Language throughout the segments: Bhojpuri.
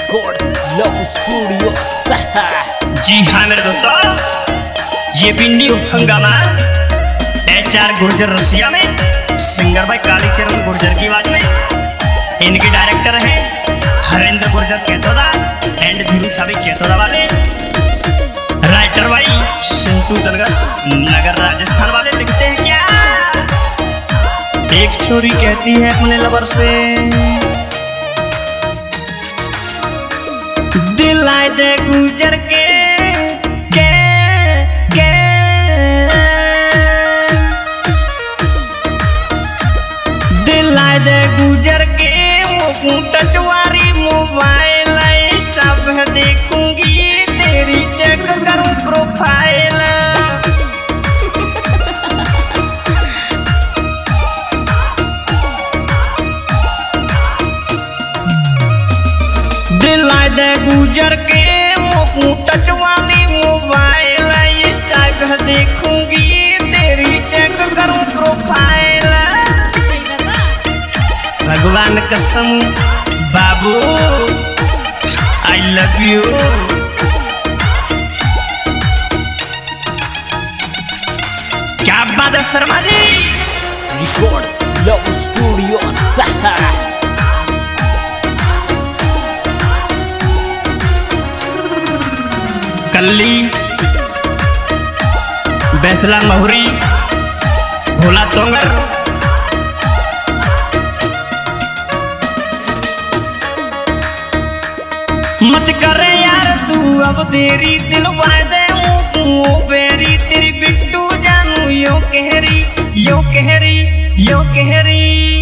Records love studio. जी हाँ मेरे दोस्तों, ये भी न्यू हंगामा HR गुर्जर रसिया में सिंगर भाई कालीचरण गुर्जर की आवाज में। इनके डायरेक्टर हैं हरेंद्र गुर्जर केतोदा एंड धीरू छावी केतोदा वाले। राइटर भाई सिंटू दलगस नगर राजस्थान वाले। लिखते हैं क्या, एक छोरी कहती है अपने लवर से, दिलाए दे गुजर के दिलाए दे गुजर के टचवारी मोबाइल सब देखूंगी तेरी चेक करूं प्रोफाइल। दिलाए दे गुजर के टच वाली मोबाइल इंस्टा देखूंगी तेरी चेक करूं प्रोफाइल। भगवान कसम बाबू आई लव यू। क्या बात है Sharma ji. Records love studio. Kalli Baisla महुरी Bhola तोंगर। मत करे यार तू अब देरी, दिल वादे बेरी तेरी बिट्टू जानू यो कहरी यो कहरी यो कहरी।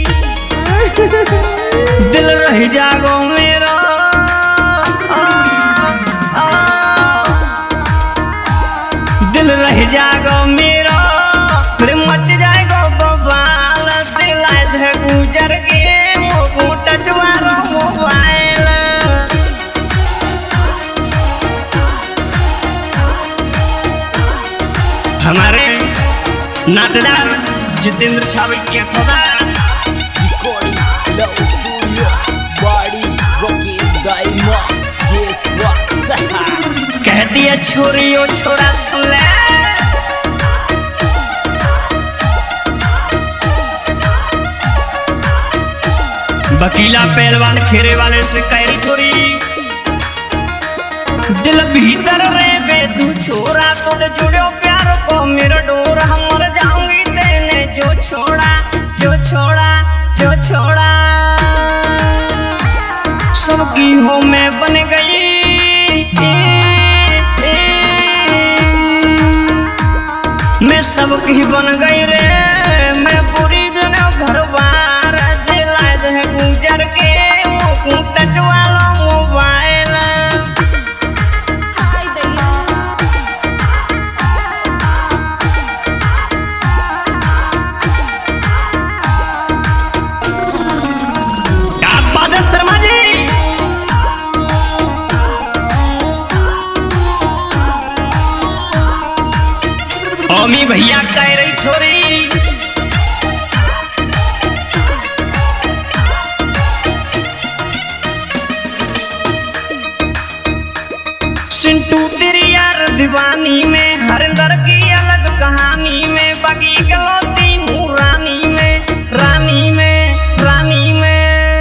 दिल रह जागो मेरा दिल रह जागो मेरा, फिर मच जाएगा बवाल। दिलाए दे गुजर के टच वाला मोबाइल। हमारे नातेदार Jitendra Chhavi Ketoda. Recording love studio body rocking गाइमा। कहती है छोरी ओ छोरा सुन ले, वकीला पहलवान खेरे वाले से कैरी छोरी। दिल भीतर रे बे तू छोरा तो दे जुड़ो प्यार को मेरा डोर। हम मर जाऊंगी तेने जो छोड़ा जो छोड़ा जो छोड़ा। सबकी हो मैं बन गई मैं सबकी बन गई रे, मैं पूरी दुनिया घर बार। दिलाए दे गुजर के टच वाला मोबाइल। क्या बात है शर्मा जी। ओमी भैया कह रही छोरी, सिंटू तेरी यार दीवानी में, हरिंदर की अलग कहानी में। बाकी गलती हूँ रानी में रानी में रानी में।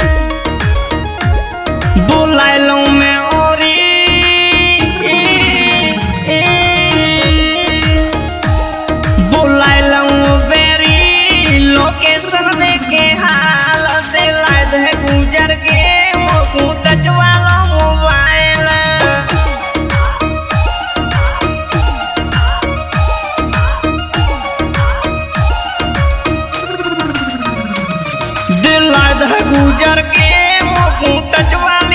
बुला लो मैं औरी लोकेशन देखे हाल। दिलाए दे गुजर के टच वाला मोबाइल। दिलाए दे गुजर के टच वाला